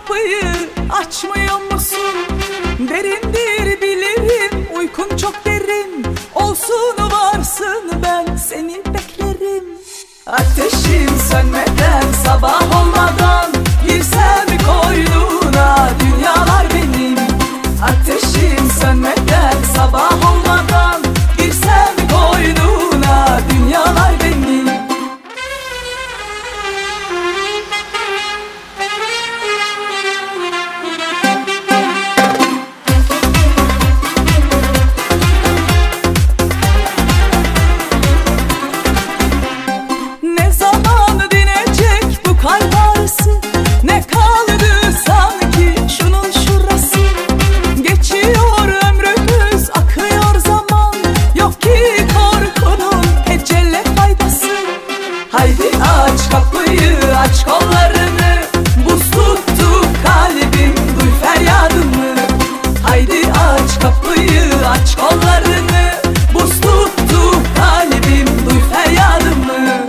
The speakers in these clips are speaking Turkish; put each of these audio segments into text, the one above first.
kapıyı açmıyor musun? Derindir bilirim, uykun çok derin. Olsun varsın, ben seni beklerim. Ateşim sönmeden, sabah olmadan girsem koynuna, dünyalar benim. Ateşim sönmeden, sabah olmadan girsem koynuna, dünyalar benim. Ne zaman dinecek bu kalp ağrısı? Ne kaldı sanki şunun şurası? Geçiyor ömrümüz, akıyor zaman. Yok ki korkunun ecele faydası. Haydi aç kapıyı, aç kollarını. Buz tuttu kalbim, duy feryadımı. Haydi aç kapıyı, aç kollarını. Buz tuttu kalbim, duy feryadımı.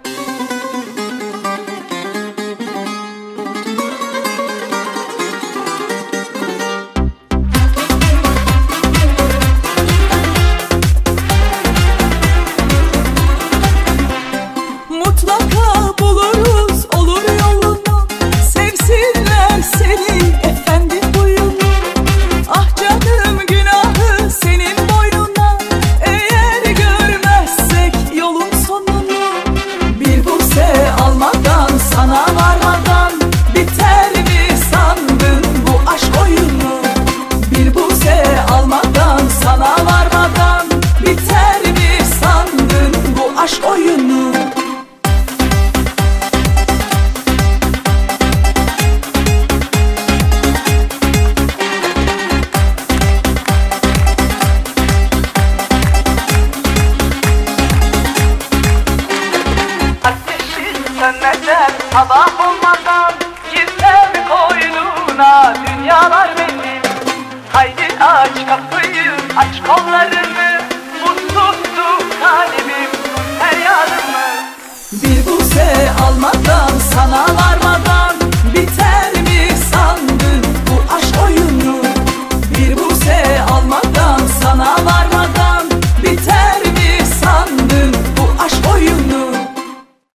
Mutlaka buluruz, olur yolunu. Sevsinler seni, efendi huyunu. Ah canım, günahı senin boynuna. Eğer görmezsek yolun sonunu. Bir buse almadan, sana varmadan biter mi sandın bu aşk oyunu? Bir buse almadan, sana varmadan biter mi sandın bu aşk oyunu? Ateşin sönmeden, sabah olmadan girsem koynuna, dünyalar